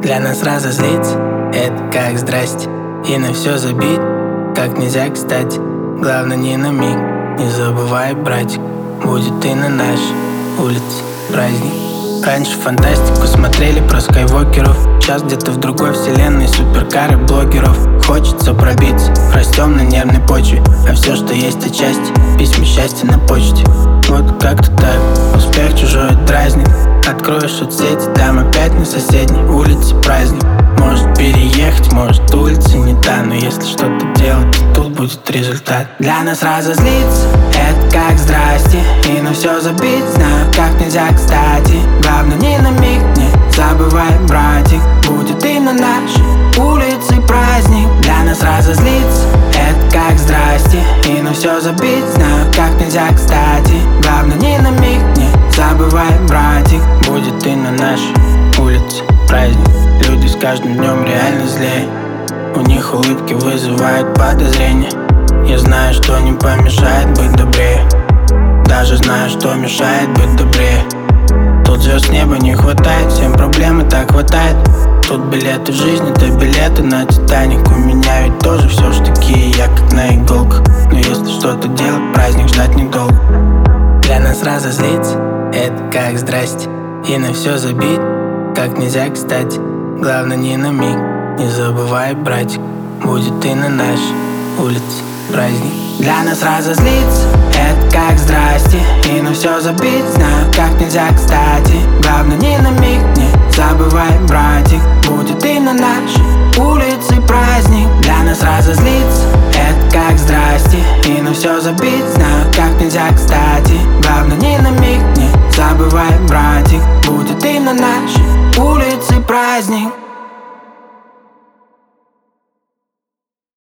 Для нас разозлиться — это как здрасте. И на все забить, как нельзя кстати. Главное не на миг, не забывай, братик. Будет и на нашей улице праздник. Раньше фантастику смотрели про скайвокеров. Сейчас где-то в другой вселенной суперкары блогеров. Хочется пробиться, растем на нервной почве. А все, что есть отчасти, письма счастья на почте. Вот как-то так, успех чужой дразнит. Откроешь соцсети, там опять на соседней улице праздник. Может переехать, может улица не та. Но если что-то делать, то тут будет результат. Для нас разозлиться — это как здрасте. И на все забить, знаю, как нельзя кстати. Главное не на миг, не забывай, братик. Будет и на нашей улице праздник. Для нас разозлиться — это как здрасте. И на все забить, знаю, как нельзя кстати. Главное не на миг, не забывай, братик. Будет и на нашей улице праздник. Люди с каждым днем реально злее. У них улыбки вызывают подозрения. Я знаю, что не помешает быть добрее. Даже знаю, что мешает быть добрее. Тут звезд с неба не хватает, всем проблем и так хватает. Тут билеты в жизнь, это билеты на Титаник. У меня ведь тоже все ж такие, я как на иголках. Но если что-то делать, праздник ждать недолго. Для нас разозлиться — это как здрасте. И на все забить, как нельзя кстати. Главное не на миг, не забывай, братик. Будет и на нашей улице праздник. Для нас разозлиться — это как здрасте. И на все забить, знаю, как нельзя кстати. Главное не на миг, не забывай, братик. Будет и на нашей улице праздник. Для нас разозлиться — это как здрасте. И на все забить, знаю, как нельзя кстати. Главное не на миг, не забывай, братик. Будет и на нашей улице праздник.